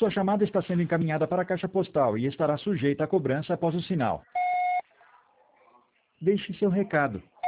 Sua chamada está sendo encaminhada para a caixa postal e estará sujeita a cobrança após o sinal. Deixe seu recado.